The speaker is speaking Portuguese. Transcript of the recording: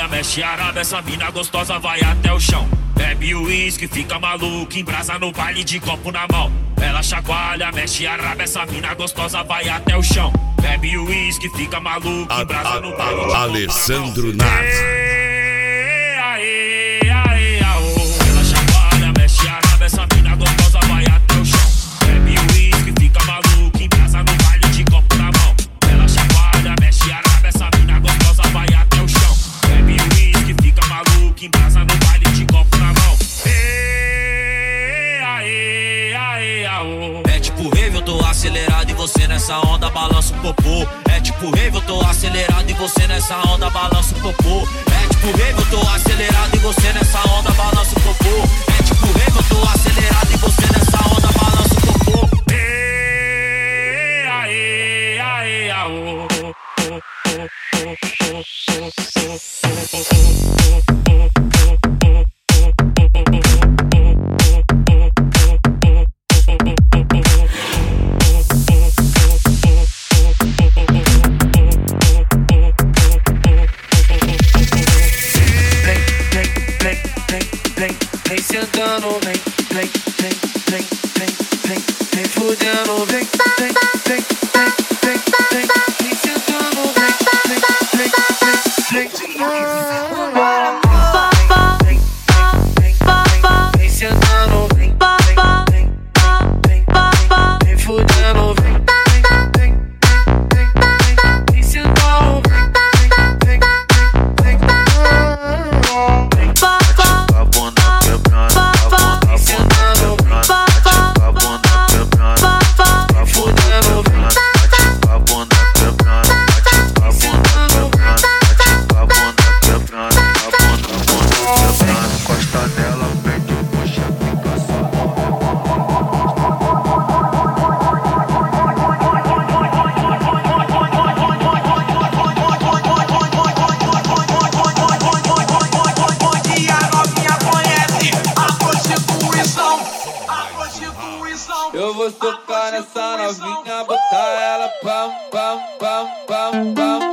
chacoalha, mexe a raba, essa mina gostosa vai até o chão. Bebe o uísque, fica maluco, embrasa no baile de copo na mão. Ela chacoalha, mexe a raba, essa mina gostosa vai até o chão. Bebe o uísque, fica maluco, embrasa no baile de copo na mão. Alessandro Nardi. Ela chacoalha, mexe a raba, essa mina gostosa vai até o chão. Bebe o uísque, fica maluco, embrasa no baile de copo na mão. Ela chacoalha, mexe a raba, essa mina gostosa vai até o chão. Bebe o uísque, fica maluco, embrasa no baile de copo na mão. É tipo rave, eu tô acelerado e você nessa onda balança o popô. É tipo rave, eu tô acelerado e você nessa onda balança o popô. É tipo rave, eu tô acelerado e você nessa onda balança o popô. É tipo rave, eu tô acelerado e você nessa onda balança o popô. Vem sentando, vem fudendo, vem sentando, vem de novo. Vem sentando, vem fudendo, vem sentando, eu vou socar nessa novinha, botar ela pam, pam, pam, pam, pam.